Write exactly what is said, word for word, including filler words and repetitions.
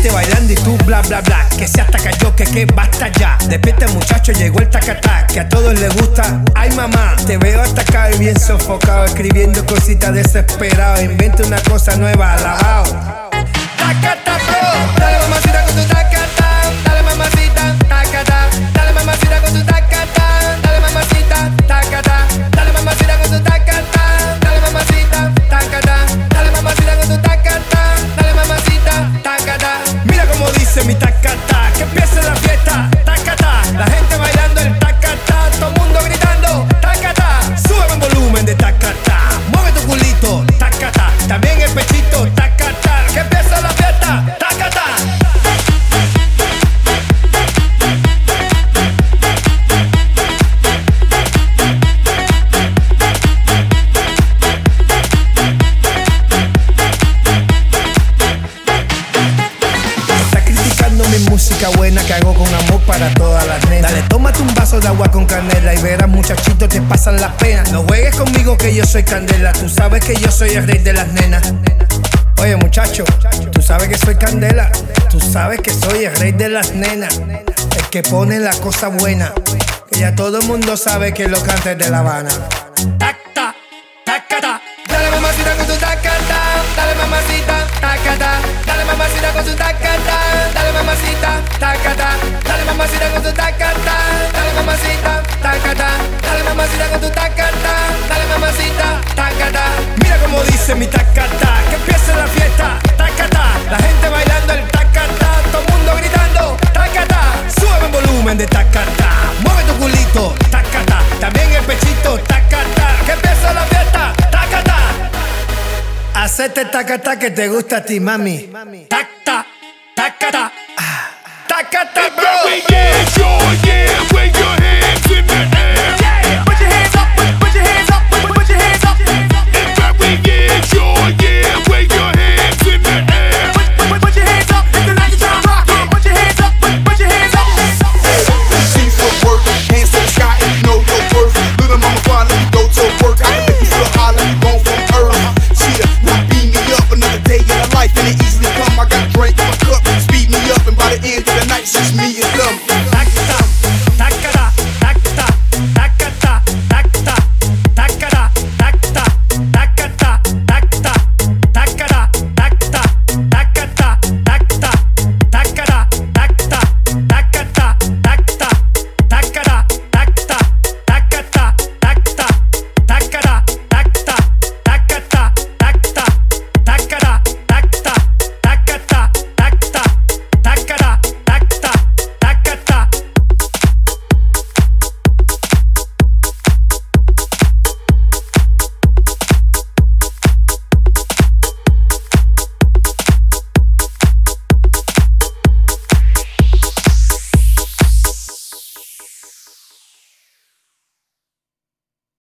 gente bailando y tú bla bla bla. Que se hasta cayó, que que basta ya. Despierta muchacho, llegó el tacatá, que a todos les gusta. Ay mamá, te veo hasta acá y bien sofocado, escribiendo cositas desesperado. Inventa una cosa nueva, alabao. Tacata bro, dale mamacita con tu tacata, dale mamacita, tacata, dale mamacita con tu tacata, dale mamacita, tacata, dale mamacita con tu tacata, dale mamacita, tacata, dale mamacita con tu tacata, dale mamacita, tacata. Mira como dice mi tacata, que empiece la fiesta, tacata, la gente bailando el tacata, todo el mundo gritando, tacata, sube el volumen de tacata, mueve tu culito, tacata, también el pechito, tacata, que empieza la fiesta, tacata. Música buena que hago con amor para todas las nenas. Dale, tómate un vaso de agua con canela y verás muchachito te pasan las penas. No juegues conmigo que yo soy candela, tú sabes que yo soy el rey de las nenas. Oye muchacho, tú sabes que soy candela, tú sabes que soy el rey de las nenas. El que pone la cosa buena, que ya todo el mundo sabe que lo canta es de La Habana. Tacta, tacata, dale mamacita con tu tacata, dale mamacita, tacata, dale mamacita con tu tacata, dale mamacita, tacata, dale mamacita con tu tacata, dale mamacita, tacata, dale mamacita con tu tacata, dale mamacita, tacata. Mira como dice mi tacata, que empiece la fiesta, tacata, la gente bailando el tacata, todo el mundo gritando, tacata, sube el volumen de tacata, mueve tu culito, tacata, también el pechito, tacata, que empiece la fiesta, tacata. Hacete tacata que te gusta a ti, mami. Tacta, tacata, tacata, bro. Yeah, sure, yeah, when you